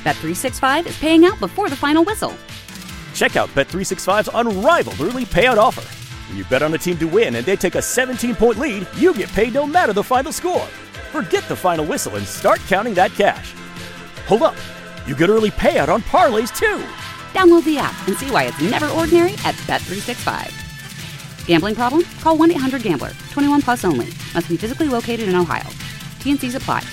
Bet365 is paying out before the final whistle. Check out Bet365's unrivaled early payout offer. When you bet on a team to win and they take a 17-point lead, you get paid no matter the final score. Forget the final whistle and start counting that cash. Hold up. You get early payout on parlays, too. Download the app and see why it's never ordinary at Bet365. Gambling problem? Call 1-800-GAMBLER. 21 plus only. Must be physically located in Ohio. T&Cs apply.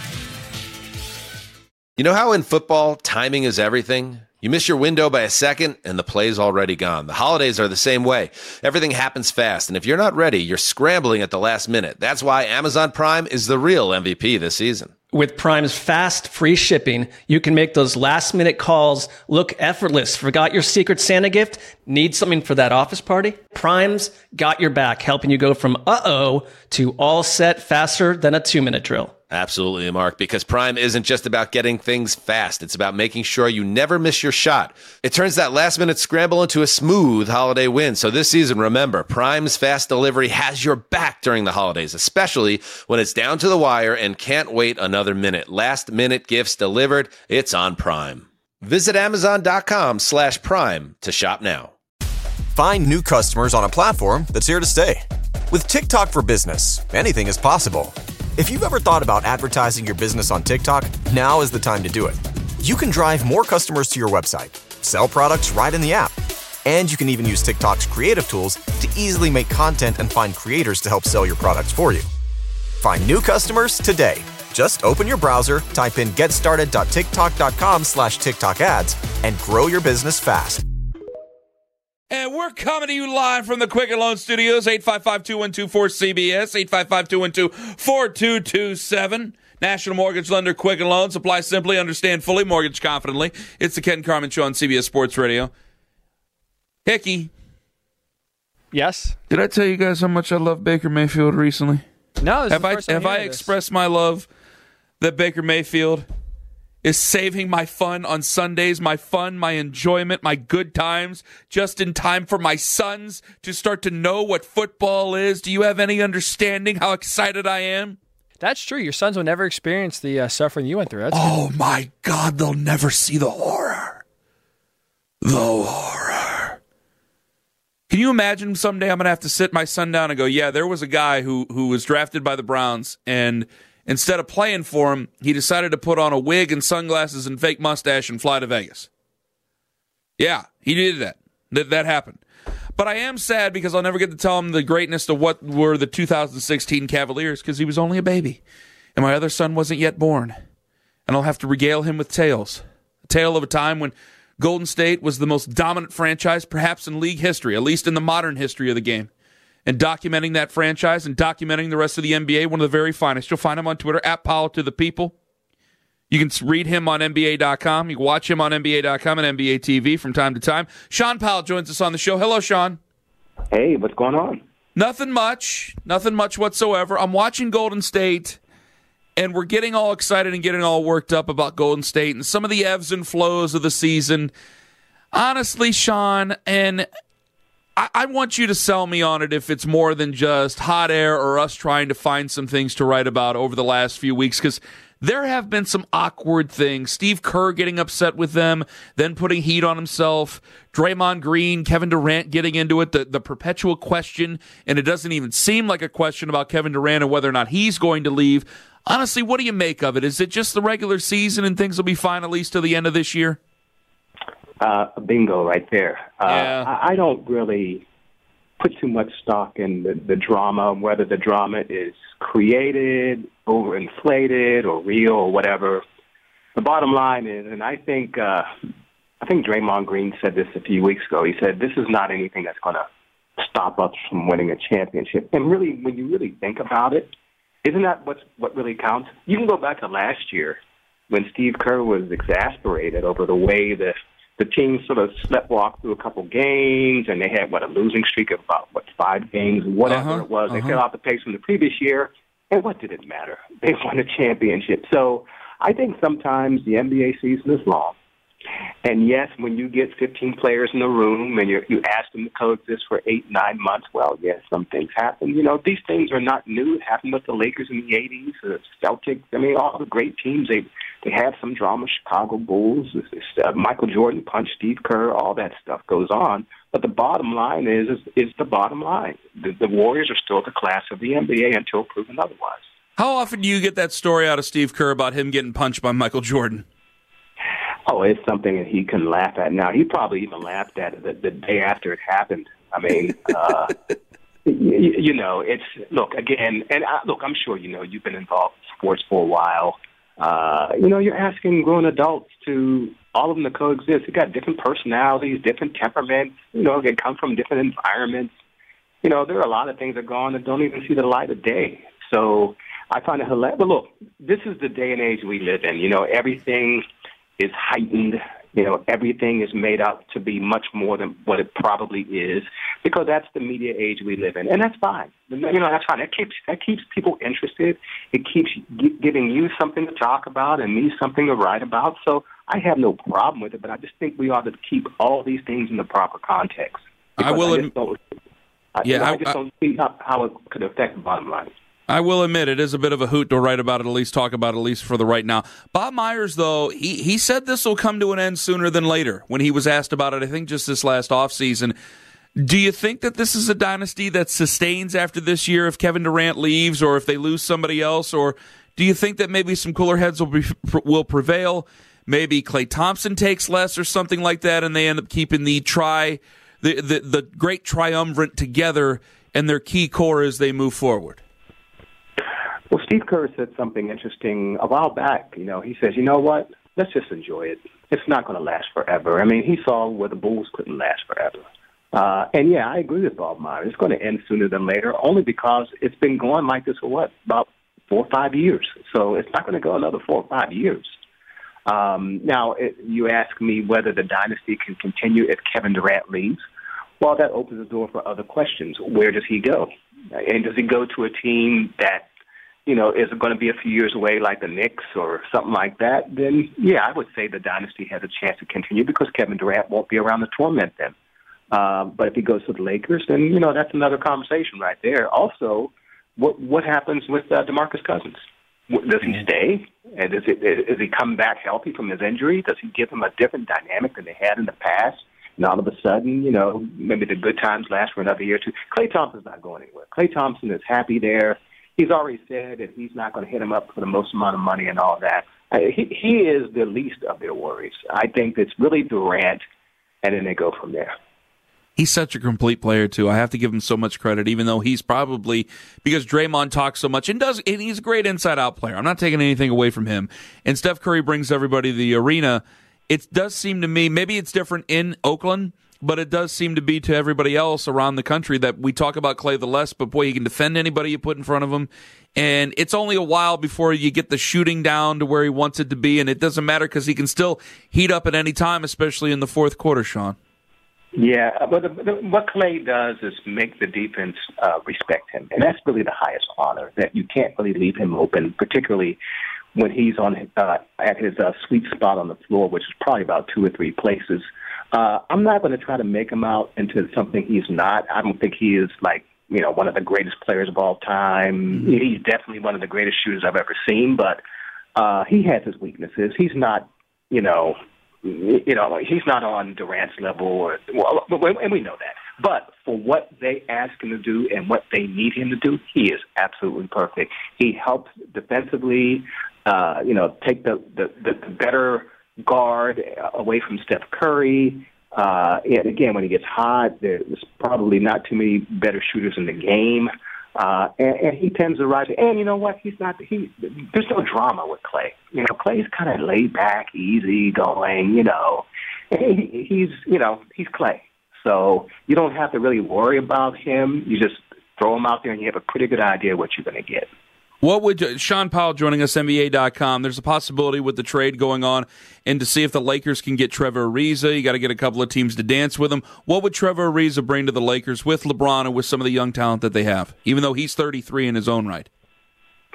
You know how in football, timing is everything? You miss your window by a second, and the play's already gone. The holidays are the same way. Everything happens fast, and if you're not ready, you're scrambling at the last minute. That's why Amazon Prime is the real MVP this season. With Prime's fast, free shipping, you can make those last-minute calls look effortless. Forgot your Secret Santa gift? Need something for that office party? Prime's got your back, helping you go from uh-oh to all set faster than a 2-minute drill. Absolutely, Mark, because Prime isn't just about getting things fast. It's about making sure you never miss your shot. It turns that last-minute scramble into a smooth holiday win. So this season, remember, Prime's fast delivery has your back during the holidays, especially when it's down to the wire and can't wait another minute. Last-minute gifts delivered, it's on Prime. Visit Amazon.com/Prime to shop now. Find new customers on a platform that's here to stay. With TikTok for Business, anything is possible. If you've ever thought about advertising your business on TikTok, now is the time to do it. You can drive more customers to your website, sell products right in the app, and you can even use TikTok's creative tools to easily make content and find creators to help sell your products for you. Find new customers today. Just open your browser, type in getstarted.tiktok.com/TikTok ads, and grow your business fast. And we're coming to you live from the Quicken Loan Studios, 855-212-4CBS, 855-212-4227. National Mortgage Lender, Quicken Loans. Apply simply, understand fully, mortgage confidently. It's the Ken Carman Show on CBS Sports Radio. Hickey. Yes? Did I tell you guys how much I love Baker Mayfield recently? No, Have I expressed my love that Baker Mayfield is saving my fun on Sundays, my fun, my enjoyment, my good times, just in time for my sons to start to know what football is? Do you have any understanding how excited I am? That's true. Your sons will never experience the suffering you went through. That's good. My God, they'll never see the horror. The horror. Can you imagine someday I'm going to have to sit my son down and go, yeah, there was a guy who was drafted by the Browns, and instead of playing for him, he decided to put on a wig and sunglasses and fake mustache and fly to Vegas. Yeah, he did that. That happened. But I am sad because I'll never get to tell him the greatness of what were the 2016 Cavaliers because he was only a baby. And my other son wasn't yet born. And I'll have to regale him with tales. A tale of a time when Golden State was the most dominant franchise perhaps in league history, at least in the modern history of the game. And documenting that franchise and documenting the rest of the NBA, one of the very finest. You'll find him on Twitter, @PowellToThePeople. You can read him on NBA.com. You can watch him on NBA.com and NBA TV from time to time. Sean Powell joins us on the show. Hello, Sean. Hey, what's going on? Nothing much. Nothing much whatsoever. I'm watching Golden State, and we're getting all excited and getting all worked up about Golden State and some of the ebbs and flows of the season. Honestly, Sean, and I want you to sell me on it if it's more than just hot air or us trying to find some things to write about over the last few weeks, because there have been some awkward things. Steve Kerr getting upset with them, then putting heat on himself. Draymond Green, Kevin Durant getting into it, the perpetual question, and it doesn't even seem like a question about Kevin Durant and whether or not he's going to leave. Honestly, what do you make of it? Is it just the regular season and things will be fine at least to the end of this year? Bingo right there. Yeah. I don't really put too much stock in the drama, whether the drama is created, overinflated, or real, or whatever. The bottom line is, and I think Draymond Green said this a few weeks ago. He said, this is not anything that's going to stop us from winning a championship. And really, when you really think about it, isn't that what really counts? You can go back to last year when Steve Kerr was exasperated over the way the team sort of sleptwalked through a couple games, and they had, a losing streak of about, 5 games, whatever it was. They fell out the pace from the previous year, and what did it matter? They won a championship. So I think sometimes the NBA season is long, And yes, when you get 15 players in the room and you ask them to coexist for 8-9 months, well, yes, some things happen. You know, these things are not new. It happened with the Lakers in the 80s, the Celtics. I mean, all the great teams, they have some drama. Chicago Bulls, Michael Jordan punched Steve Kerr, all that stuff goes on. But the bottom line is the bottom line. The Warriors are still the class of the NBA until proven otherwise. How often do you get that story out of Steve Kerr about him getting punched by Michael Jordan? Oh, it's something that he can laugh at now. He probably even laughed at it the day after it happened. I mean, you know, it's look again, and I'm sure you know you've been involved in sports for a while. You know, you're asking grown adults to all of them to coexist. They got different personalities, different temperaments. You know, they come from different environments. You know, there are a lot of things that go on that don't even see the light of day. So I find it hilarious. But look, this is the day and age we live in. You know, everything is heightened. You know, everything is made out to be much more than what it probably is, because that's the media age we live in, and that's fine. You know, that's fine. That keeps people interested. It keeps giving you something to talk about and me something to write about. So I have no problem with it, but I just think we ought to keep all these things in the proper context. I just don't see how it could affect the bottom line. I will admit it is a bit of a hoot to write about it, at least talk about it, at least for the right now. Bob Myers, though, he said this will come to an end sooner than later when he was asked about it, I think just this last offseason. Do you think that this is a dynasty that sustains after this year if Kevin Durant leaves or if they lose somebody else? Or do you think that maybe some cooler heads will prevail? Maybe Klay Thompson takes less or something like that, and they end up keeping the great triumvirate together and their key core as they move forward? Well, Steve Kerr said something interesting a while back. You know, he says, you know what? Let's just enjoy it. It's not going to last forever. I mean, he saw where the Bulls couldn't last forever. And, yeah, I agree with Bob Myers. It's going to end sooner than later, only because it's been going like this for, about 4 or 5 years. So it's not going to go another 4 or 5 years. Now, you ask me whether the dynasty can continue if Kevin Durant leaves. Well, that opens the door for other questions. Where does he go? And does he go to a team that, you know, is it going to be a few years away like the Knicks or something like that? Then, yeah, I would say the dynasty has a chance to continue because Kevin Durant won't be around to torment them. But if he goes to the Lakers, then, you know, that's another conversation right there. Also, what happens with DeMarcus Cousins? Does he stay? And does he come back healthy from his injury? Does he give him a different dynamic than they had in the past? And all of a sudden, you know, maybe the good times last for another year or two. Klay Thompson's not going anywhere. Klay Thompson is happy there. He's already said that he's not going to hit him up for the most amount of money and all that. He is the least of their worries. I think it's really Durant, and then they go from there. He's such a complete player, too. I have to give him so much credit, even though he's probably, because Draymond talks so much, and he's a great inside-out player. I'm not taking anything away from him. And Steph Curry brings everybody to the arena. It does seem to me, maybe it's different in Oakland, but it does seem to be to everybody else around the country that we talk about Klay the less, but boy, he can defend anybody you put in front of him. And it's only a while before you get the shooting down to where he wants it to be, and it doesn't matter because he can still heat up at any time, especially in the fourth quarter, Sean. Yeah, but what Klay does is make the defense respect him, and that's really the highest honor, that you can't really leave him open, particularly when he's on at his sweet spot on the floor, which is probably about 2 or 3 places. I'm not going to try to make him out into something he's not. I don't think he is, like, you know, one of the greatest players of all time. Mm-hmm. He's definitely one of the greatest shooters I've ever seen, but he has his weaknesses. He's not, he's not on Durant's level, and we know that. But for what they ask him to do and what they need him to do, he is absolutely perfect. He helps defensively, take the better guard away from Steph Curry. And again, when he gets hot, there's probably not too many better shooters in the game. And he tends to rise. And you know what? There's no drama with Klay. You know, Klay's kind of laid back, easy going, And he's Klay. So you don't have to really worry about him. You just throw him out there and you have a pretty good idea what you're going to get. What would Sean Powell joining us, NBA.com? There's a possibility with the trade going on, and to see if the Lakers can get Trevor Ariza. You got to get a couple of teams to dance with him. What would Trevor Ariza bring to the Lakers with LeBron and with some of the young talent that they have, even though he's 33 in his own right?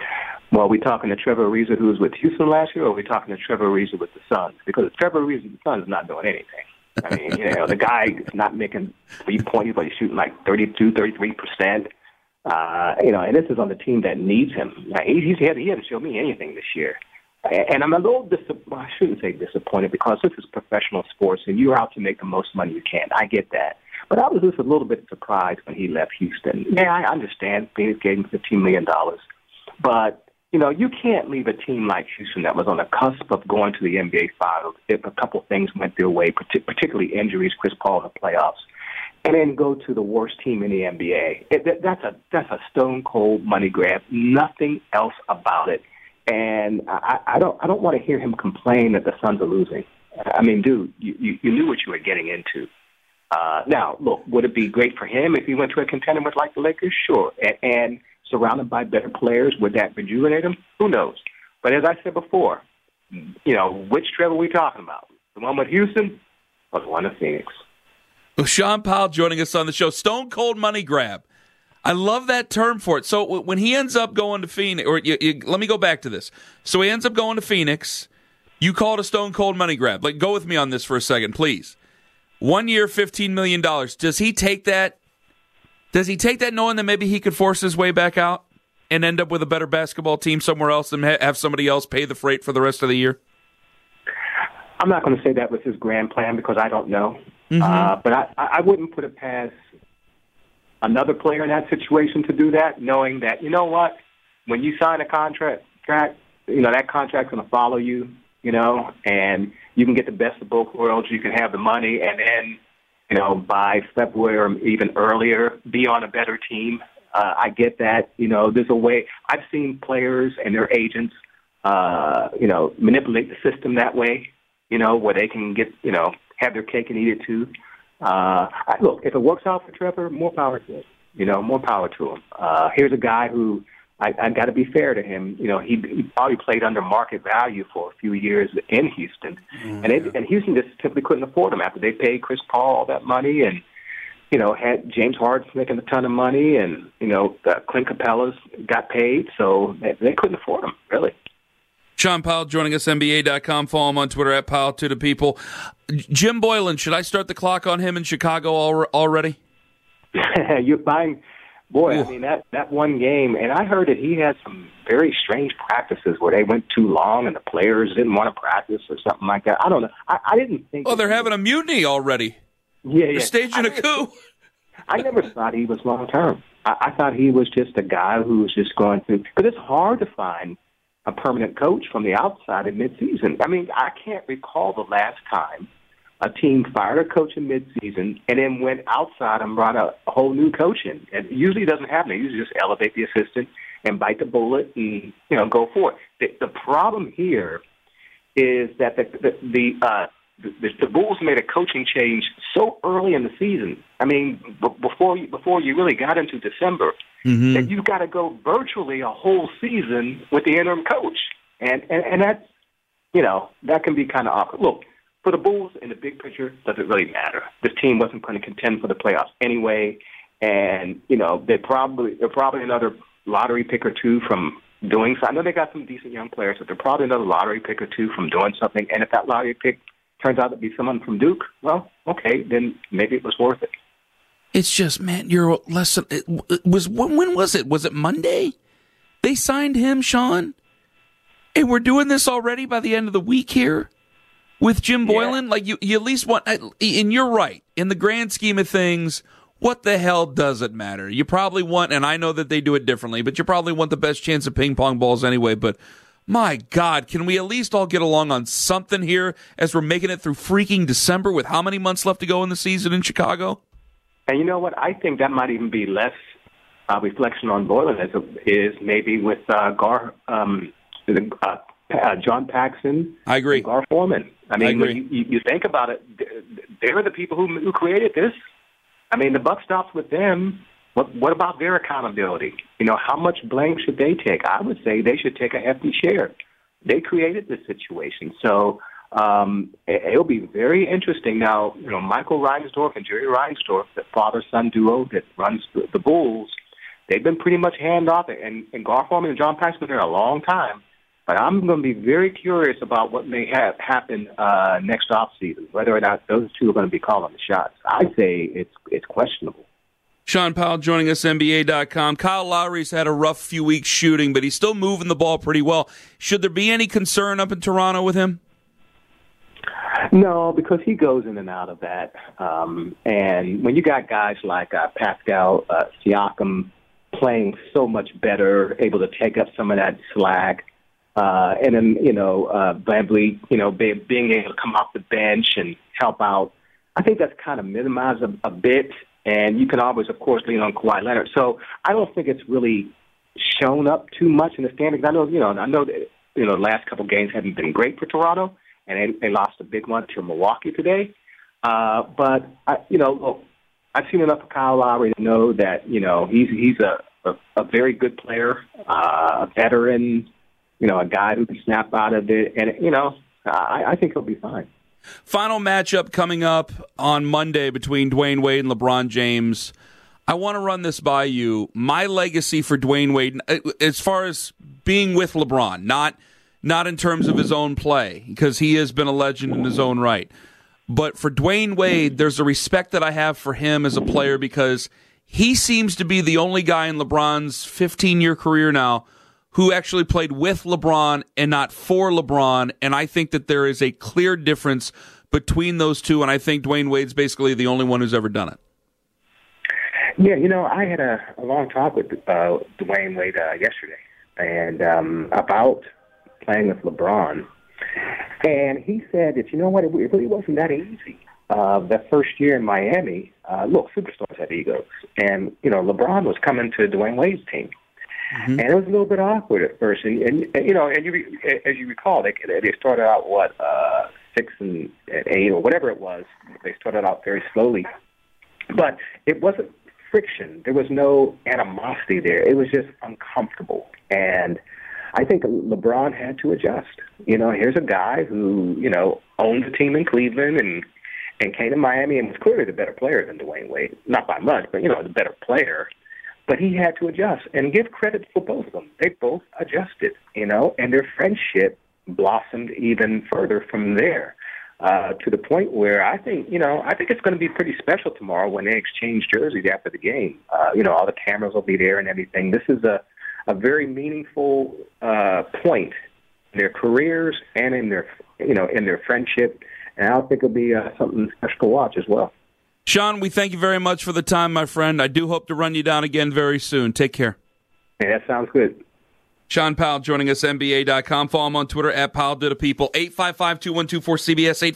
Well, are we talking to Trevor Ariza, who was with Houston last year, or are we talking to Trevor Ariza with the Suns? Because Trevor Ariza with the Suns is not doing anything. I mean, the guy is not making 3 points, but he's shooting like 32, 33%. And this is on the team that needs him. Now, he hasn't shown me anything this year. And I'm a little I shouldn't say disappointed, because this is professional sports and you're out to make the most money you can. I get that. But I was just a little bit surprised when he left Houston. Yeah, I understand Phoenix gave him $15 million. But, you can't leave a team like Houston that was on the cusp of going to the NBA Finals if a couple things went their way, particularly injuries, Chris Paul in the playoffs, and then go to the worst team in the NBA. That's a stone-cold money grab. Nothing else about it. And I don't want to hear him complain that the Suns are losing. I mean, dude, you knew what you were getting into. Now, look, would it be great for him if he went to a contender with like the Lakers? Sure. And surrounded by better players, would that rejuvenate him? Who knows? But as I said before, which Trevor are we talking about? The one with Houston or the one with Phoenix? Well, Sean Powell joining us on the show. Stone cold money grab. I love that term for it. So when he ends up going to Phoenix, let me go back to this. So he ends up going to Phoenix. You call it a stone cold money grab. Like, go with me on this for a second, please. 1 year, $15 million. Does he take that? Does he take that knowing that maybe he could force his way back out and end up with a better basketball team somewhere else and have somebody else pay the freight for the rest of the year? I'm not going to say that was his grand plan because I don't know. Mm-hmm. But I wouldn't put it past another player in that situation to do that, knowing that, when you sign a contract, that contract's going to follow you, and you can get the best of both worlds. You can have the money and then, by February or even earlier, be on a better team. I get that. There's a way. I've seen players and their agents, manipulate the system that way, where they can get, have their cake and eat it too. Look, if it works out for Trevor, more power to him. More power to him. Here's a guy who I got to be fair to him. He probably played under market value for a few years in Houston, and Houston just simply couldn't afford him after they paid Chris Paul all that money, and had James Harden making a ton of money, and Clint Capella's got paid, so they couldn't afford him really. Sean Powell joining us, NBA.com. Follow him on Twitter at Powell2ThePeople. Jim Boylen, should I start the clock on him in Chicago already? You're buying, boy. Ooh. I mean that one game, and I heard that he had some very strange practices where they went too long and the players didn't want to practice or something like that. I don't know. I didn't think. Oh, they're having a mutiny already. Yeah. They're staging a coup. I never thought he was long term. I thought he was just a guy who was just going through. Because it's hard to find a permanent coach from the outside in midseason. I mean, I can't recall the last time a team fired a coach in midseason and then went outside and brought a whole new coach in. And it usually doesn't happen. They usually just elevate the assistant and bite the bullet and go for it. The problem here is that the Bulls made a coaching change so early in the season. I mean, before you really got into December, that you've got to go virtually a whole season with the interim coach, and that's that can be kind of awkward. Look, for the Bulls in the big picture, does it really matter? This team wasn't going to contend for the playoffs anyway, and they're probably another lottery pick or two from doing something. I know they got some decent young players, but they're probably another lottery pick or two from doing something. And if that lottery pick turns out to be someone from Duke, well, okay, then maybe it was worth it. It's just, man, you're less than, when was it? Was it Monday? They signed him, Sean? And we're doing this already by the end of the week here with Jim Boylen? Like, you at least want, and you're right, in the grand scheme of things, what the hell does it matter? You probably want, and I know that they do it differently, but you probably want the best chance of ping pong balls anyway, but my God, can we at least all get along on something here as we're making it through freaking December with how many months left to go in the season in Chicago? And you know what? I think that might even be less reflection on Boylen as is maybe with John Paxson. I agree. And Gar Forman. I mean, when you think about it, they're the people who created this. I mean, the buck stops with them. What about their accountability? How much blame should they take? I would say they should take a hefty share. They created this situation. So it'll be very interesting. Now, Michael Reinsdorf and Jerry Reinsdorf, the father-son duo that runs the Bulls, they've been pretty much handoff, and Gar Forman and John Paxson have been there a long time. But I'm going to be very curious about what may happen next offseason, whether or not those two are going to be calling the shots. I'd say it's questionable. Sean Powell joining us, NBA.com. Kyle Lowry's had a rough few weeks shooting, but he's still moving the ball pretty well. Should there be any concern up in Toronto with him? No, because he goes in and out of that. And when you got guys like Pascal Siakam playing so much better, able to take up some of that slack, and then, Bambly, being able to come off the bench and help out, I think that's kind of minimized a bit. And you can always, of course, lean on Kawhi Leonard. So I don't think it's really shown up too much in the standings. I know that, the last couple of games haven't been great for Toronto, and they lost a big one to Milwaukee today. But look, I've seen enough of Kyle Lowry to know that, he's a very good player, a veteran, a guy who can snap out of it. And, I think he'll be fine. Final matchup coming up on Monday between Dwayne Wade and LeBron James. I want to run this by you. My legacy for Dwayne Wade, as far as being with LeBron, not in terms of his own play, because he has been a legend in his own right. But for Dwayne Wade, there's a respect that I have for him as a player because he seems to be the only guy in LeBron's 15-year career now who actually played with LeBron and not for LeBron, and I think that there is a clear difference between those two, and I think Dwayne Wade's basically the only one who's ever done it. Yeah, I had a long talk with Dwayne Wade yesterday and about playing with LeBron, and he said that, it really wasn't that easy. That first year in Miami, look, superstars have egos, and, LeBron was coming to Dwayne Wade's team. Mm-hmm. And it was a little bit awkward at first, and as you recall, they started out 6 and 8 or whatever it was. They started out very slowly, but it wasn't friction. There was no animosity there. It was just uncomfortable, and I think LeBron had to adjust. Here's a guy who owned a team in Cleveland and came to Miami and was clearly the better player than Dwayne Wade, not by much, but the better player. But he had to adjust, and give credit for both of them. They both adjusted, and their friendship blossomed even further from there, to the point where I think it's going to be pretty special tomorrow when they exchange jerseys after the game. All the cameras will be there and everything. This is a very meaningful point in their careers and in their friendship, and I think it'll be something special to watch as well. Sean, we thank you very much for the time, my friend. I do hope to run you down again very soon. Take care. Hey, that sounds good. Sean Powell joining us, NBA.com. Follow him on Twitter at PowellDidAPeople. 855-212-4CBS,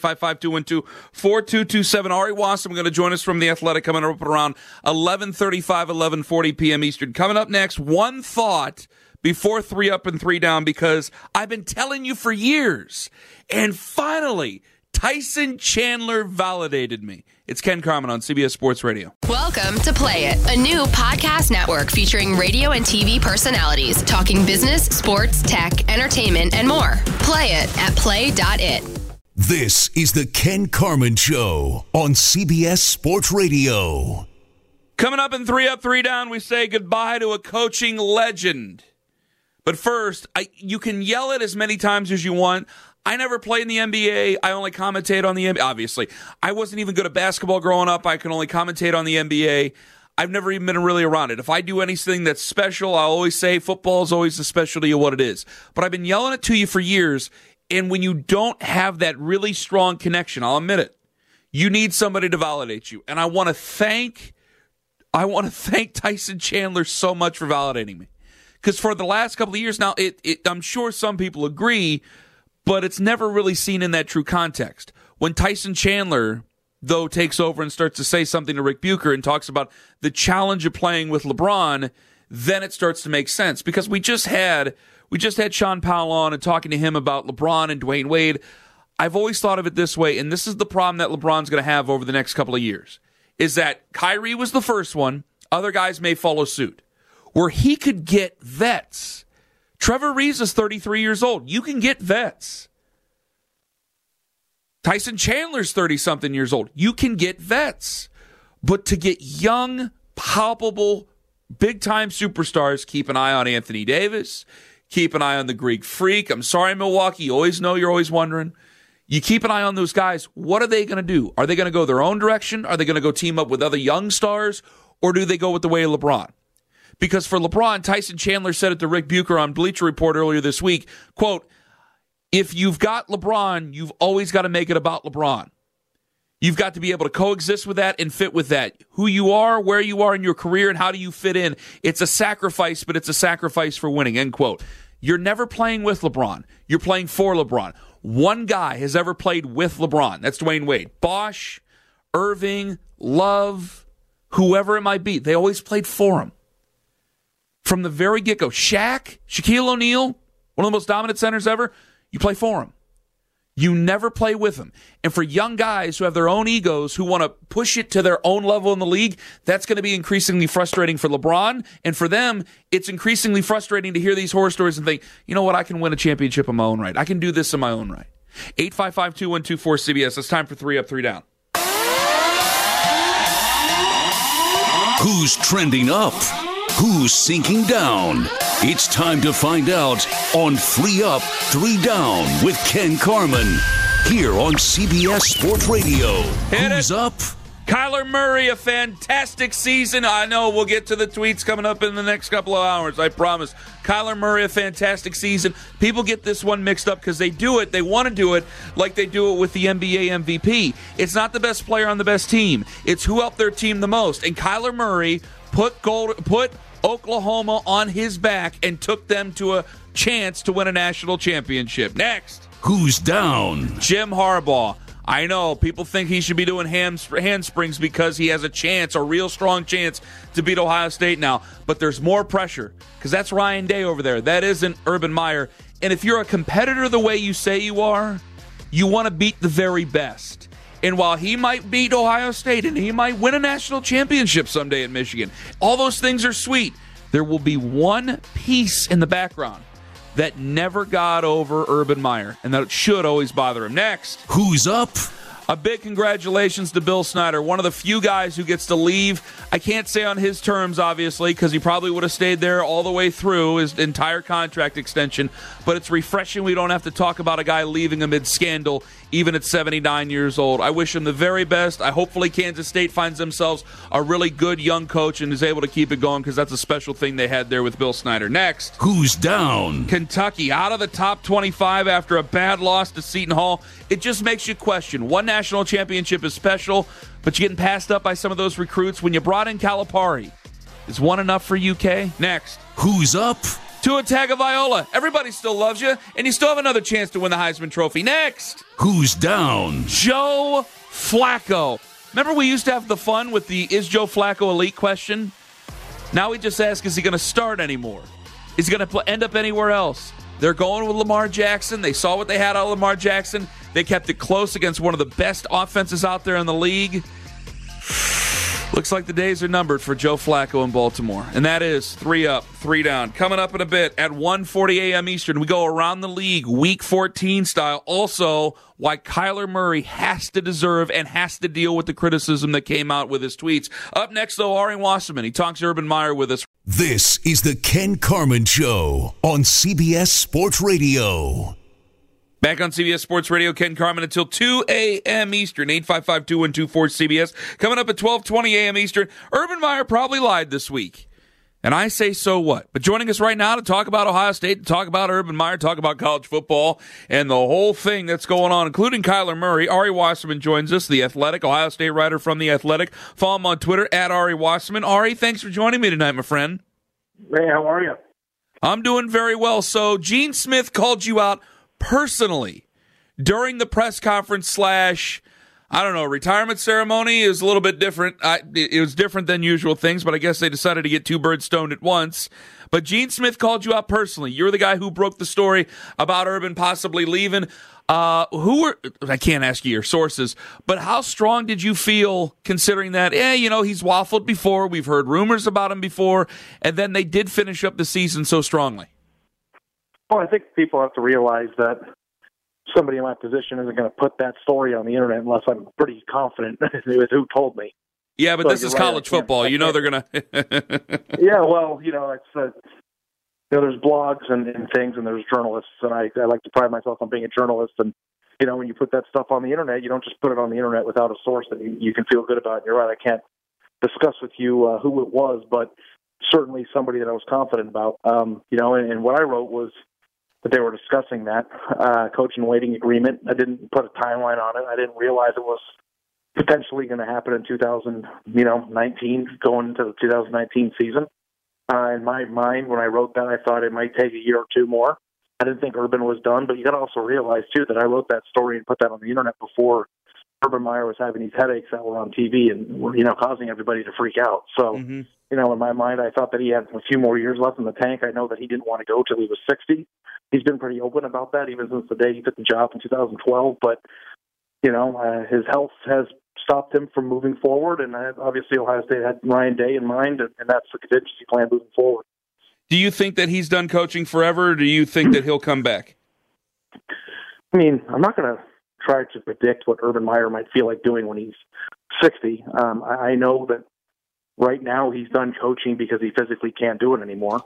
855-212-4227. Ari Wasserman going to join us from The Athletic coming up around 11:35, 11:40 p.m. Eastern. Coming up next, one thought before 3 Up and 3 Down, because I've been telling you for years, and finally, Tyson Chandler validated me. It's Ken Carman on CBS Sports Radio. Welcome to Play It, a new podcast network featuring radio and TV personalities talking business, sports, tech, entertainment, and more. Play it at play.it. This is the Ken Carman Show on CBS Sports Radio. Coming up in 3 Up, 3 Down, we say goodbye to a coaching legend. But first, you can yell it as many times as you want. I never played in the NBA. I only commentate on the NBA. Obviously, I wasn't even good at basketball growing up. I can only commentate on the NBA. I've never even been really around it. If I do anything that's special, I'll always say football is always the specialty of what it is. But I've been yelling it to you for years, and when you don't have that really strong connection, I'll admit it, you need somebody to validate you. And I want to thank Tyson Chandler so much for validating me. Because for the last couple of years now, I'm sure some people agree, but it's never really seen in that true context. When Tyson Chandler, though, takes over and starts to say something to Rick Bucher and talks about the challenge of playing with LeBron, then it starts to make sense. Because we just had Sean Powell on and talking to him about LeBron and Dwayne Wade. I've always thought of it this way, and this is the problem that LeBron's going to have over the next couple of years, is that Kyrie was the first one. Other guys may follow suit. Where he could get vets. Trevor Reeves is 33 years old. You can get vets. Tyson Chandler's 30-something years old. You can get vets. But to get young, palpable, big-time superstars, keep an eye on Anthony Davis, keep an eye on the Greek Freak. I'm sorry, Milwaukee, you always know, you're always wondering. You keep an eye on those guys. What are they going to do? Are they going to go their own direction? Are they going to go team up with other young stars? Or do they go with the way of LeBron? Because for LeBron, Tyson Chandler said it to Rick Bucher on Bleacher Report earlier this week, quote, if you've got LeBron, you've always got to make it about LeBron. You've got to be able to coexist with that and fit with that. Who you are, where you are in your career, and how do you fit in. It's a sacrifice, but it's a sacrifice for winning, end quote. You're never playing with LeBron. You're playing for LeBron. One guy has ever played with LeBron. That's Dwayne Wade. Bosh, Irving, Love, whoever it might be. They always played for him. From the very get-go. Shaq, Shaquille O'Neal, one of the most dominant centers ever, you play for him. You never play with him. And for young guys who have their own egos, who want to push it to their own level in the league, that's going to be increasingly frustrating for LeBron. And for them, it's increasingly frustrating to hear these horror stories and think, you know what, I can win a championship in my own right. I can do this in my own right. 855-2124-CBS. It's time for 3 Up, 3 Down. Who's trending up? Who's sinking down? It's time to find out on 3 Up, 3 Down with Ken Carman here on CBS Sports Radio. Who's up? Kyler Murray, a fantastic season. I know we'll get to the tweets coming up in the next couple of hours, I promise. Kyler Murray, a fantastic season. People get this one mixed up because they want to do it like they do it with the NBA MVP. It's not the best player on the best team. It's who helped their team the most. And Kyler Murray put Oklahoma on his back and took them to a chance to win a national championship. Next. Who's down? Jim Harbaugh. I know people think he should be doing handsprings because he has a chance, a real strong chance to beat Ohio State now. But there's more pressure because that's Ryan Day over there. That isn't Urban Meyer. And if you're a competitor the way you say you are, you want to beat the very best. And while he might beat Ohio State and he might win a national championship someday at Michigan, all those things are sweet. There will be one piece in the background that never got over Urban Meyer, and that should always bother him. Next. Who's up? A big congratulations to Bill Snyder, one of the few guys who gets to leave. I can't say on his terms, obviously, because he probably would have stayed there all the way through his entire contract extension, but it's refreshing we don't have to talk about a guy leaving amid scandal, even at 79 years old. I wish him the very best. Hopefully Kansas State finds themselves a really good young coach and is able to keep it going, because that's a special thing they had there with Bill Snyder. Next. Who's down? Kentucky, out of the top 25 after a bad loss to Seton Hall. It just makes you question. One national championship is special, but you're getting passed up by some of those recruits. When you brought in Calipari, is one enough for UK? Next. Who's up? Tua Tagovailoa. Everybody still loves you, and you still have another chance to win the Heisman Trophy. Next. Who's down? Joe Flacco. Remember we used to have the fun with the is Joe Flacco elite question? Now we just ask, is he going to start anymore? Is he going to end up anywhere else? They're going with Lamar Jackson. They saw what they had out of Lamar Jackson. They kept it close against one of the best offenses out there in the league. Looks like the days are numbered for Joe Flacco in Baltimore. And that is 3 Up, 3 Down. Coming up in a bit at 1:40 a.m. Eastern, we go around the league, Week 14 style. Also, why Kyler Murray has to deserve and has to deal with the criticism that came out with his tweets. Up next, though, Ari Wasserman. He talks Urban Meyer with us. This is the Ken Carman Show on CBS Sports Radio. Back on CBS Sports Radio, Ken Carman until 2 a.m. Eastern, 855-2124-CBS. Coming up at 12:20 a.m. Eastern, Urban Meyer probably lied this week. And I say, so what? But joining us right now to talk about Ohio State, to talk about Urban Meyer, talk about college football, and the whole thing that's going on, including Kyler Murray, Ari Wasserman joins us, the Athletic, Ohio State writer from the Athletic. Follow him on Twitter, at Ari Wasserman. Ari, thanks for joining me tonight, my friend. Hey, how are you? I'm doing very well. So Gene Smith called you out personally during the press conference retirement ceremony. Is a little bit different. It was different than usual things, but I guess they decided to get two birds stoned at once. But Gene Smith called you out personally. You're the guy who broke the story about Urban possibly leaving. I can't ask you your sources, but how strong did you feel considering that, he's waffled before, we've heard rumors about him before, and then they did finish up the season so strongly? Well, I think people have to realize that somebody in my position isn't going to put that story on the internet unless I'm pretty confident with who told me. Yeah, but So this you're is right, college football. You know they're going to. Yeah, well, it's there's blogs and things, and there's journalists, and I like to pride myself on being a journalist. And when you put that stuff on the internet, you don't just put it on the internet without a source that you can feel good about. You're right. I can't discuss with you who it was, but certainly somebody that I was confident about. And what I wrote was that they were discussing that coach and waiting agreement. I didn't put a timeline on it. I didn't realize it was potentially going to happen in 2019, going into the 2019 season. In my mind, when I wrote that, I thought it might take a year or two more. I didn't think Urban was done, but you got to also realize, too, that I wrote that story and put that on the internet before Urban Meyer was having these headaches that were on TV and were, causing everybody to freak out. So, in my mind, I thought that he had a few more years left in the tank. I know that he didn't want to go till he was 60. He's been pretty open about that, even since the day he took the job in 2012. But, his health has stopped him from moving forward, and obviously Ohio State had Ryan Day in mind, and that's the contingency plan moving forward. Do you think that he's done coaching forever, or do you think that he'll come back? I mean, I'm not going to try to predict what Urban Meyer might feel like doing when he's 60. I know that right now he's done coaching because he physically can't do it anymore.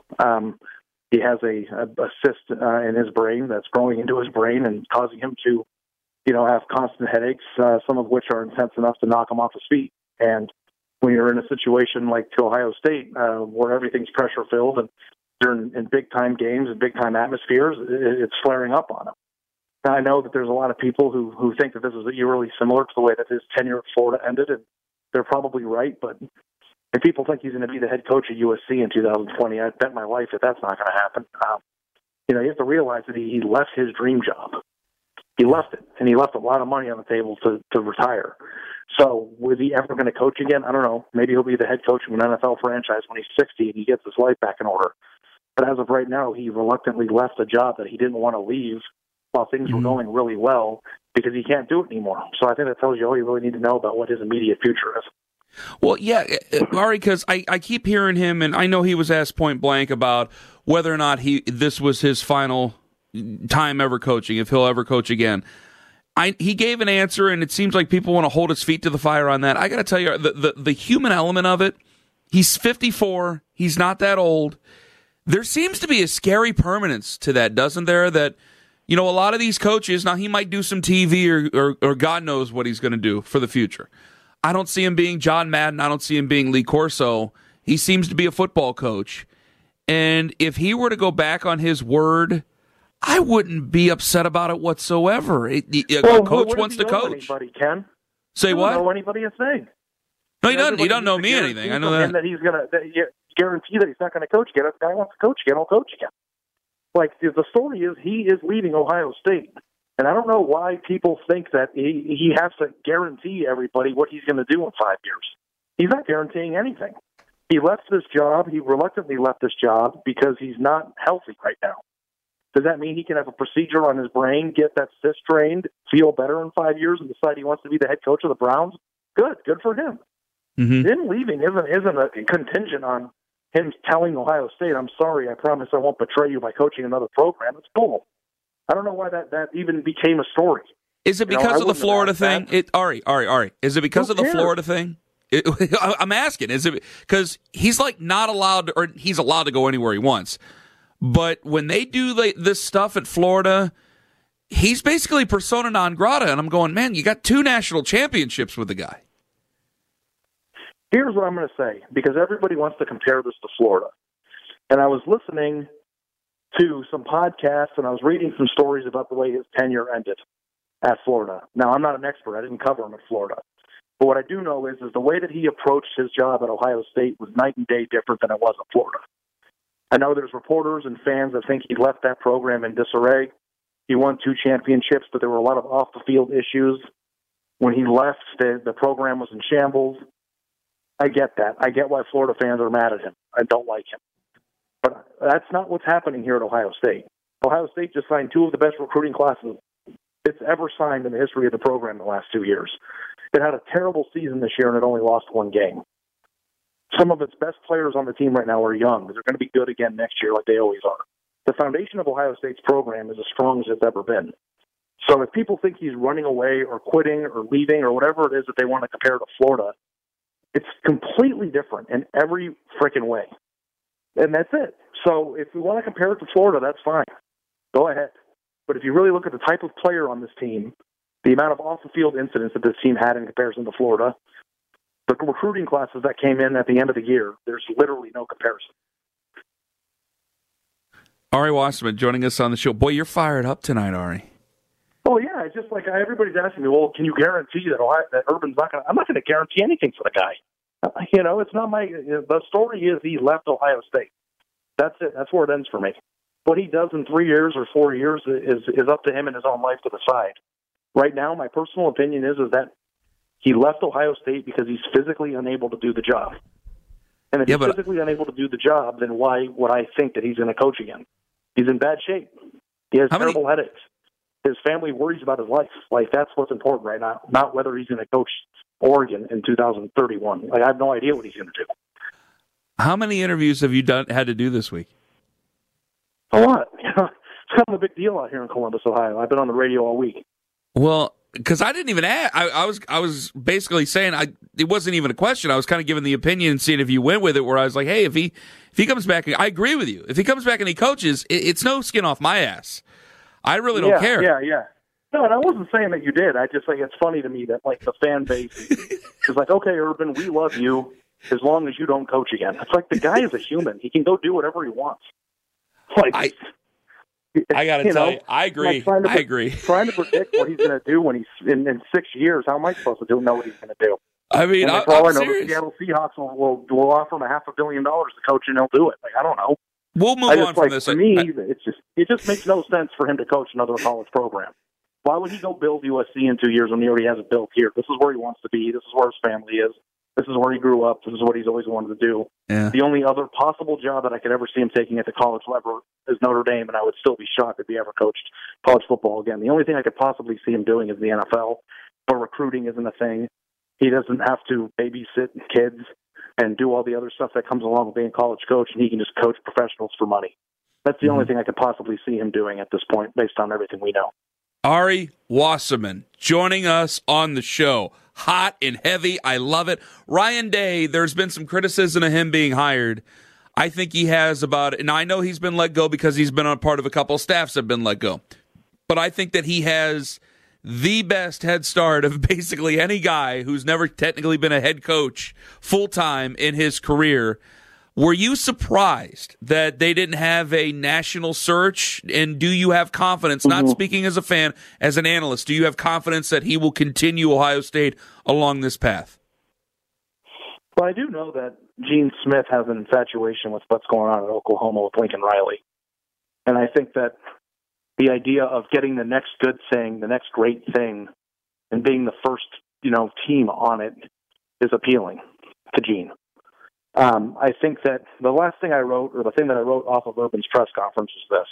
He has a cyst in his brain that's growing into his brain and causing him to have constant headaches, some of which are intense enough to knock him off his feet. And when you're in a situation like Ohio State, where everything's pressure-filled and you're in big-time games and big-time atmospheres, it's flaring up on him. Now, I know that there's a lot of people who think that this is eerily similar to the way that his tenure at Florida ended, and they're probably right, but if people think he's going to be the head coach at USC in 2020, I bet my life that that's not going to happen. You have to realize that he left his dream job. He left it, and he left a lot of money on the table to retire. So was he ever going to coach again? I don't know. Maybe he'll be the head coach of an NFL franchise when he's 60 and he gets his life back in order. But as of right now, he reluctantly left a job that he didn't want to leave while things were going really well because he can't do it anymore. So I think that tells you all you really need to know about what his immediate future is. Well, yeah, Ari, because I keep hearing him, and I know he was asked point blank about whether or not this was his final time ever coaching, if he'll ever coach again. He gave an answer, and it seems like people want to hold his feet to the fire on that. I got to tell you, the human element of it, he's 54. He's not that old. There seems to be a scary permanence to that, doesn't there? That, a lot of these coaches, now he might do some TV or God knows what he's going to do for the future. I don't see him being John Madden. I don't see him being Lee Corso. He seems to be a football coach. And if he were to go back on his word, I wouldn't be upset about it whatsoever. A coach wants to coach. Anybody, Ken? Say what? I don't know anybody a thing. No, he doesn't. He doesn't know me anything. I know that. That he's going to guarantee that he's not going to coach again. If the guy wants to coach again, he'll coach again. Like, the story is he is leaving Ohio State. And I don't know why people think that he has to guarantee everybody what he's going to do in 5 years. He's not guaranteeing anything. He left this job. He reluctantly left this job because he's not healthy right now. Does that mean he can have a procedure on his brain, get that cyst drained, feel better in 5 years, and decide he wants to be the head coach of the Browns? Good for him. Mm-hmm. Him leaving isn't a contingent on him telling Ohio State, "I'm sorry, I promise I won't betray you by coaching another program." It's bull. I don't know why that even became a story. Is it because of the Florida thing? Ari, is it because of the Florida thing? I'm asking. Is it because he's not allowed to, or he's allowed to go anywhere he wants? But when they do this stuff at Florida, he's basically persona non grata. And I'm going, man, you got 2 national championships with the guy. Here's what I'm going to say, because everybody wants to compare this to Florida. And I was listening to some podcasts, and I was reading some stories about the way his tenure ended at Florida. Now, I'm not an expert. I didn't cover him at Florida. But what I do know is the way that he approached his job at Ohio State was night and day different than it was at Florida. I know there's reporters and fans that think he left that program in disarray. He won 2 championships, but there were a lot of off-the-field issues. When he left, the program was in shambles. I get that. I get why Florida fans are mad at him. I don't like him. But that's not what's happening here at Ohio State. Ohio State just signed 2 of the best recruiting classes it's ever signed in the history of the program in the last 2 years. It had a terrible season this year, and it only lost 1 game. Some of its best players on the team right now are young. They're going to be good again next year like they always are. The foundation of Ohio State's program is as strong as it's ever been. So if people think he's running away or quitting or leaving or whatever it is that they want to compare to Florida, It's completely different in every freaking way. And that's it. So if we want to compare it to Florida, that's fine. Go ahead. But if you really look at the type of player on this team, the amount of off-the-field incidents that this team had in comparison to Florida, the recruiting classes that came in at the end of the year, there's literally no comparison. Ari Wasserman joining us on the show. Boy, you're fired up tonight, Ari. Oh, yeah. It's just like everybody's asking me, well, can you guarantee that Urban's not going to – I'm not going to guarantee anything for the guy. It's not my – the story is he left Ohio State. That's it. That's where it ends for me. What he does in 3 years or 4 years is up to him and his own life to decide. Right now, my personal opinion is that he left Ohio State because he's physically unable to do the job. And if he's physically unable to do the job, then why would I think that he's going to coach again? He's in bad shape. He has terrible headaches. His family worries about his life. Like, that's what's important right now, not whether he's going to coach Oregon in 2031. Like, I have no idea what he's going to do. How many interviews have you had to do this week? A lot. It's kind of a big deal out here in Columbus, Ohio. I've been on the radio all week. Well, because I didn't even ask. I was basically saying it wasn't even a question. I was kind of giving the opinion and seeing if you went with it. Where I was like, hey, if he comes back, I agree with you. If he comes back and he coaches, it's no skin off my ass. I really don't care. Yeah. No, and I wasn't saying that you did. I just think it's funny to me that like the fan base is like, okay, Urban, we love you as long as you don't coach again. It's like the guy is a human. He can go do whatever he wants. Like I got to tell you, I agree. I agree. Trying to predict what he's going to do when he's in 6 years, how am I supposed to know what he's going to do? I mean, for all I know, the Seattle Seahawks will offer him $500 million to coach, and he'll do it. Like, I don't know. We'll move on from this. To me, it just makes no sense for him to coach another college program. Why would he go build USC in 2 years when he already has it built here? This is where he wants to be. This is where his family is. This is where he grew up. This is what he's always wanted to do. Yeah. The only other possible job that I could ever see him taking at the college level is Notre Dame, and I would still be shocked if he ever coached college football again. The only thing I could possibly see him doing is the NFL, but recruiting isn't a thing. He doesn't have to babysit kids and do all the other stuff that comes along with being a college coach, and he can just coach professionals for money. That's the only thing I could possibly see him doing at this point based on everything we know. Ari Wasserman joining us on the show. Hot and heavy. I love it. Ryan Day, there's been some criticism of him being hired. I think he has and I know he's been let go because he's been on part of a couple of staffs that have been let go. But I think that he has the best head start of basically any guy who's never technically been a head coach full-time in his career. Were you surprised that they didn't have a national search? And do you have confidence, not speaking as a fan, as an analyst, do you have confidence that he will continue Ohio State along this path? Well, I do know that Gene Smith has an infatuation with what's going on in Oklahoma with Lincoln Riley. And I think that the idea of getting the next good thing, the next great thing, and being the first, team on it is appealing to Gene. I think that the last thing I wrote, or the thing that I wrote off of Urban's press conference is this.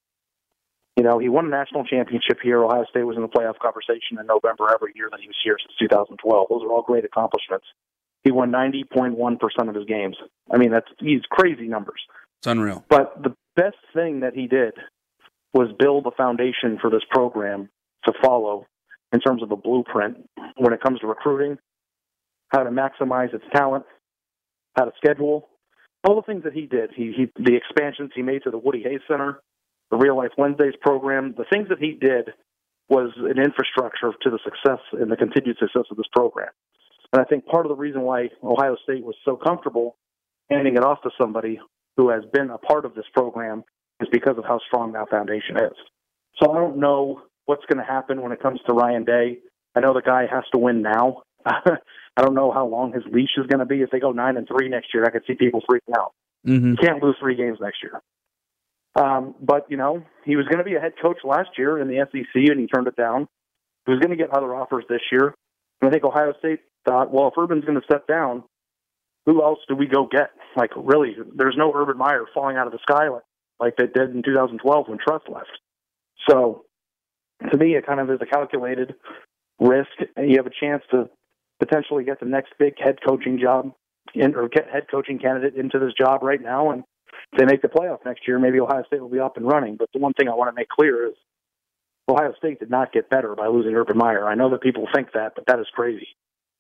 He won a national championship here. Ohio State was in the playoff conversation in November every year that he was here since 2012. Those are all great accomplishments. He won 90.1% of his games. I mean, he's crazy numbers. It's unreal. But the best thing that he did was build a foundation for this program to follow in terms of a blueprint when it comes to recruiting, how to maximize its talent, how to schedule, all the things that he did. The expansions he made to the Woody Hayes Center, the Real Life Wednesdays program, the things that he did was an infrastructure to the success and the continued success of this program. And I think part of the reason why Ohio State was so comfortable handing it off to somebody who has been a part of this program is because of how strong that foundation is. So I don't know what's going to happen when it comes to Ryan Day. I know the guy has to win now. I don't know how long his leash is going to be. If they go 9-3 next year, I could see people freaking out. You can't lose 3 games next year. But, he was going to be a head coach last year in the SEC, and he turned it down. He was going to get other offers this year. And I think Ohio State thought, well, if Urban's going to step down, who else do we go get? Like, really, there's no Urban Meyer falling out of the sky like they did in 2012 when Truss left. So, to me, it kind of is a calculated risk. And you have a chance to potentially get the next big head coaching job or get head coaching candidate into this job right now. And if they make the playoff next year, maybe Ohio State will be up and running. But the one thing I want to make clear is Ohio State did not get better by losing Urban Meyer. I know that people think that, but that is crazy.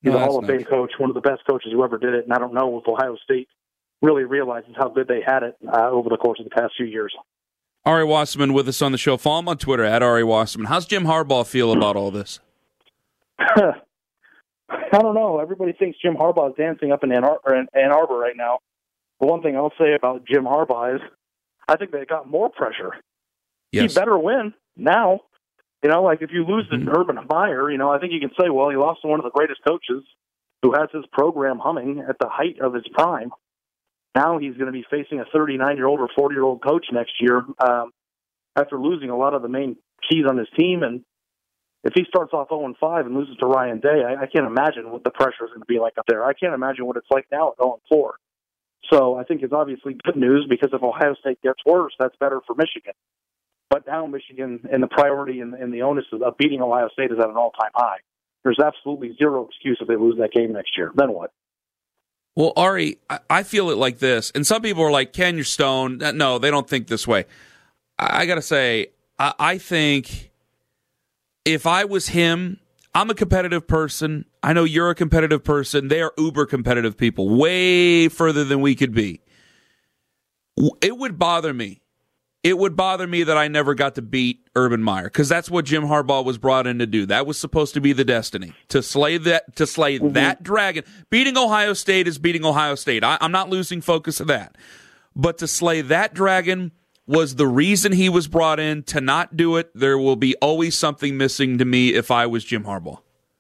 He's a Hall of Fame coach, one of the best coaches who ever did it, and I don't know if Ohio State really realizes how good they had it over the course of the past few years. Ari Wasserman with us on the show. Follow him on Twitter, @Ari Wasserman. How's Jim Harbaugh feel about all this? I don't know. Everybody thinks Jim Harbaugh is dancing up in Ann Arbor right now. But one thing I'll say about Jim Harbaugh is I think they got more pressure. Yes. He better win now. Like if you lose to Urban Meyer, I think you can say, well, he lost to one of the greatest coaches who has his program humming at the height of his prime. Now he's going to be facing a 39-year-old or 40-year-old coach next year after losing a lot of the main keys on his team. And if he starts off 0-5 and loses to Ryan Day, I can't imagine what the pressure is going to be like up there. I can't imagine what it's like now at 0-4. So I think it's obviously good news because if Ohio State gets worse, that's better for Michigan. But now Michigan and the priority and the onus of beating Ohio State is at an all-time high. There's absolutely zero excuse if they lose that game next year. Then what? Well, Ari, I feel it like this, and some people are like, Ken, you're stoned. No, they don't think this way. I got to say, I think if I was him, I'm a competitive person. I know you're a competitive person. They are uber competitive people, way further than we could be. It would bother me. It would bother me that I never got to beat Urban Meyer, because that's what Jim Harbaugh was brought in to do. That was supposed to be the destiny, to slay that dragon. Beating Ohio State is beating Ohio State. I'm not losing focus of that. But to slay that dragon was the reason he was brought in. To not do it, there will be always something missing to me if I was Jim Harbaugh.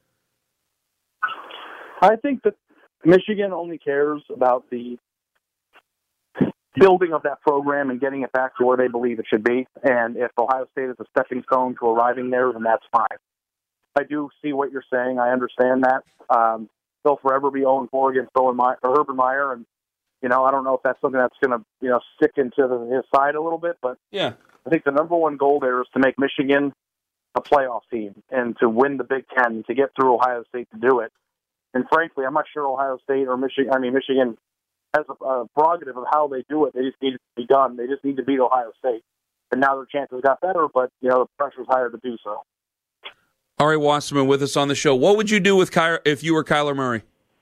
I think that Michigan only cares about the building of that program and getting it back to where they believe it should be. And if Ohio State is a stepping stone to arriving there, then that's fine. I do see what you're saying. I understand that. They'll forever be 0-4 against Urban Meyer. And, I don't know if that's something that's going to, stick into his side a little bit. But yeah, I think the number one goal there is to make Michigan a playoff team and to win the Big Ten, to get through Ohio State to do it. And frankly, I'm not sure Ohio State or Michigan has a prerogative of how they do it. They just need it to be done. They just need to beat Ohio State. And now their chances got better, but, the pressure's higher to do so. Ari Wasserman with us on the show. What would you do with if you were Kyler Murray?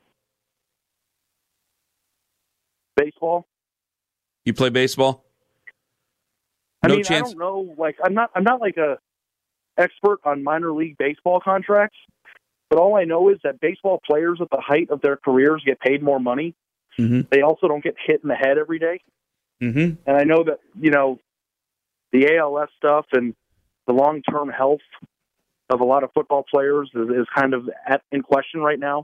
Baseball. You play baseball? Chance. I don't know. I'm not like a expert on minor league baseball contracts, but all I know is that baseball players at the height of their careers get paid more money. Mm-hmm. They also don't get hit in the head every day. Mm-hmm. And I know that, the ALS stuff and the long-term health of a lot of football players is kind of in question right now.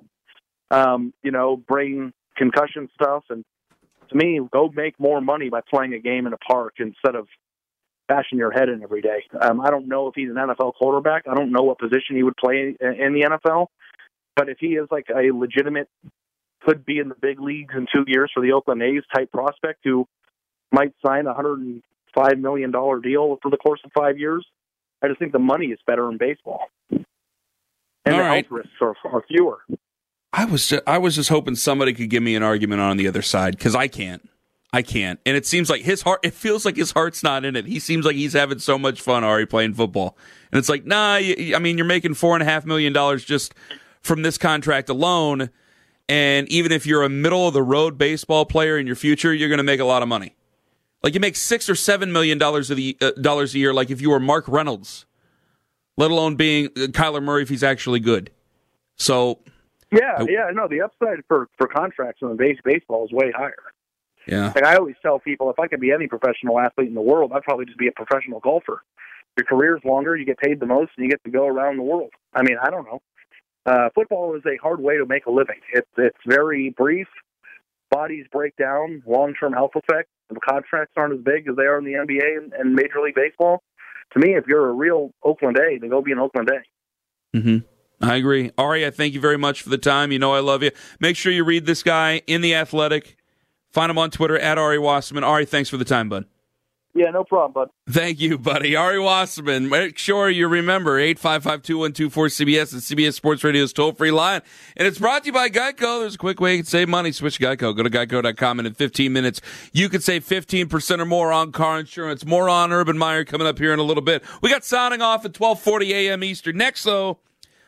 Brain concussion stuff. And to me, go make more money by playing a game in a park instead of bashing your head in every day. I don't know if he's an NFL quarterback. I don't know what position he would play in the NFL. But if he is like a legitimate, could be in the big leagues in 2 years for the Oakland A's type prospect who might sign a $105 million deal for the course of 5 years, I just think the money is better in baseball. And the health risks are fewer. I was just hoping somebody could give me an argument on the other side, because I can't. And it seems like it feels like his heart's not in it. He seems like he's having so much fun, Ari, playing football. And it's like, nah, you're making $4.5 million just from this contract alone. And even if you're a middle-of-the-road baseball player in your future, you're going to make a lot of money. Like, you make $6 or $7 million dollars a year, like if you were Mark Reynolds, let alone being Kyler Murray if he's actually good. So, the upside for contracts in baseball is way higher. Yeah. Like I always tell people, if I could be any professional athlete in the world, I'd probably just be a professional golfer. Your career's longer, you get paid the most, and you get to go around the world. I don't know. Football is a hard way to make a living. It's very brief. Bodies break down, long-term health effects. The contracts aren't as big as they are in the NBA and Major League Baseball. To me, if you're a real Oakland A, then go be an Oakland A. Mm-hmm. I agree. Ari, I thank you very much for the time. You know I love you. Make sure you read this guy in The Athletic. Find him on Twitter, @Ari Wasserman. Ari, thanks for the time, bud. Yeah, no problem, bud. Thank you, buddy. Ari Wasserman. Make sure you remember 855-2124-CBS and CBS Sports Radio's toll-free line. And it's brought to you by Geico. There's a quick way you can save money. Switch to Geico. Go to geico.com, and in 15 minutes, you can save 15% or more on car insurance. More on Urban Meyer coming up here in a little bit. We got sounding off at 12:40 a.m. Eastern. Next, though,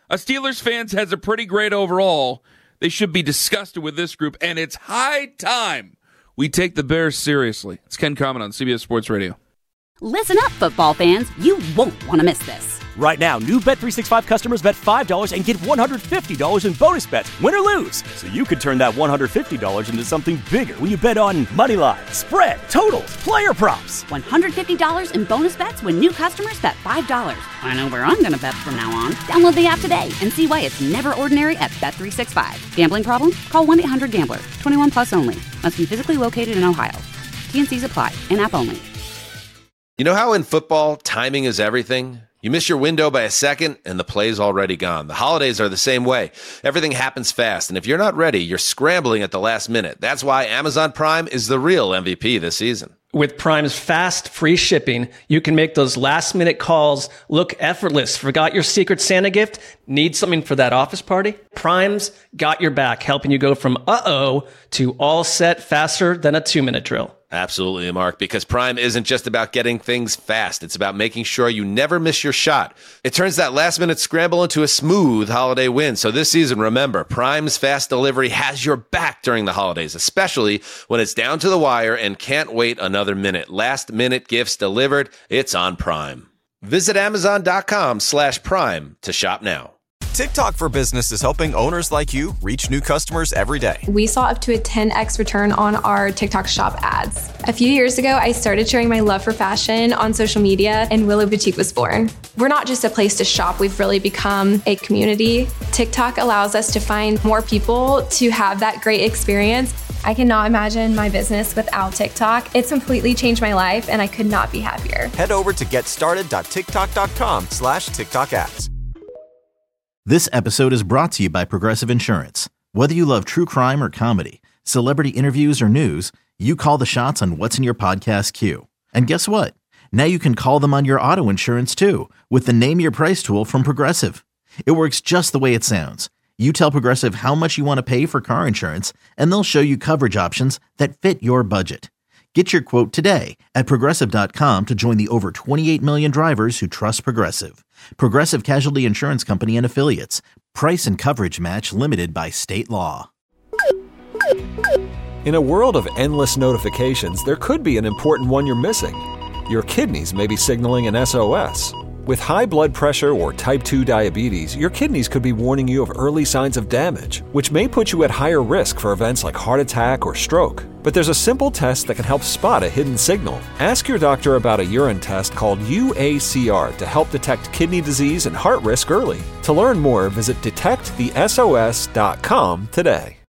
A Steelers fan has a pretty great overall. They should be disgusted with this group, and it's high time we take the Bears seriously. It's Ken Carman on CBS Sports Radio. Listen up, football fans. You won't want to miss this. Right now, new Bet365 customers bet $5 and get $150 in bonus bets, win or lose. So you could turn that $150 into something bigger when you bet on money line, spread, totals, player props. $150 in bonus bets when new customers bet $5. I know where I'm going to bet from now on. Download the app today and see why it's never ordinary at Bet365. Gambling problem? Call 1-800-GAMBLER. 21 plus only. Must be physically located in Ohio. T&Cs apply. In-app only. You know how in football, timing is everything? You miss your window by a second, and the play's already gone. The holidays are the same way. Everything happens fast, and if you're not ready, you're scrambling at the last minute. That's why Amazon Prime is the real MVP this season. With Prime's fast, free shipping, you can make those last-minute calls look effortless. Forgot your Secret Santa gift? Need something for that office party? Prime's got your back, helping you go from uh-oh to all set faster than a 2-minute drill. Absolutely, Mark, because Prime isn't just about getting things fast. It's about making sure you never miss your shot. It turns that last-minute scramble into a smooth holiday win. So this season, remember, Prime's fast delivery has your back during the holidays, especially when it's down to the wire and can't wait another minute. Last-minute gifts delivered. It's on Prime. Visit Amazon.com/Prime to shop now. TikTok for Business is helping owners like you reach new customers every day. We saw up to a 10x return on our TikTok shop ads. A few years ago, I started sharing my love for fashion on social media, and Willow Boutique was born. We're not just a place to shop, we've really become a community. TikTok allows us to find more people to have that great experience. I cannot imagine my business without TikTok. It's completely changed my life, and I could not be happier. Head over to getstarted.tiktok.com/TikTok ads. This episode is brought to you by Progressive Insurance. Whether you love true crime or comedy, celebrity interviews or news, you call the shots on what's in your podcast queue. And guess what? Now you can call them on your auto insurance too with the Name Your Price tool from Progressive. It works just the way it sounds. You tell Progressive how much you want to pay for car insurance, and they'll show you coverage options that fit your budget. Get your quote today at Progressive.com to join the over 28 million drivers who trust Progressive. Progressive Casualty Insurance Company and Affiliates. Price and coverage match limited by state law. In a world of endless notifications, there could be an important one you're missing. Your kidneys may be signaling an SOS. With high blood pressure or type 2 diabetes, your kidneys could be warning you of early signs of damage, which may put you at higher risk for events like heart attack or stroke. But there's a simple test that can help spot a hidden signal. Ask your doctor about a urine test called UACR to help detect kidney disease and heart risk early. To learn more, visit detectthesos.com today.